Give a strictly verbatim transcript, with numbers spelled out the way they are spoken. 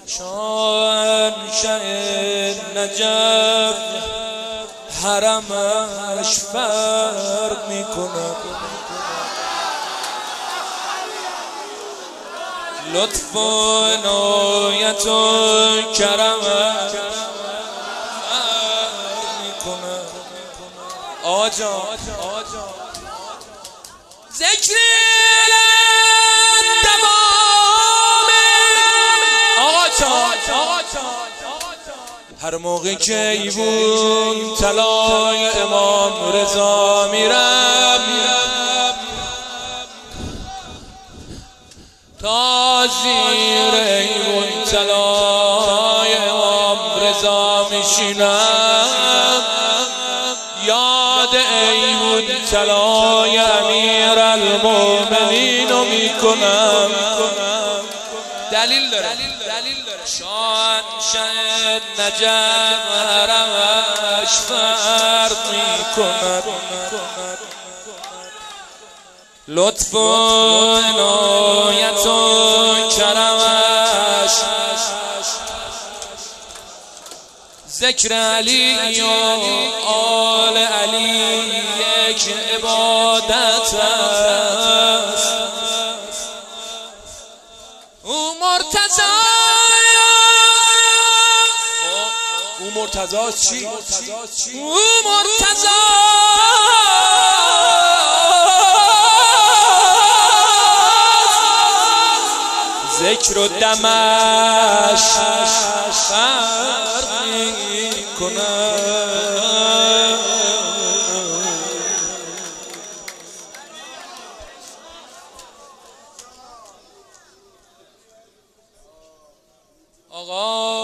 شاهنشه نجف حرمش فرق میکنه، لطف و عنایت و کرمش فرق میکنه. آقا جان ذکر هر موقع که ایوون طلای امام رضا میرم تا زیر ایوون طلای امام رضا میشینم، یاد ایوون طلای امیر المومنین رو میکنم. دلیل داره شاهنشه نجف حرمش فرق میکند، لطف و عنایت و کرمش. ذکر علی و آل علی یک عبادت است، او مرتضی او مرتضی چی؟ او مرتضی ذکر و دمش فرق میکنه. آقا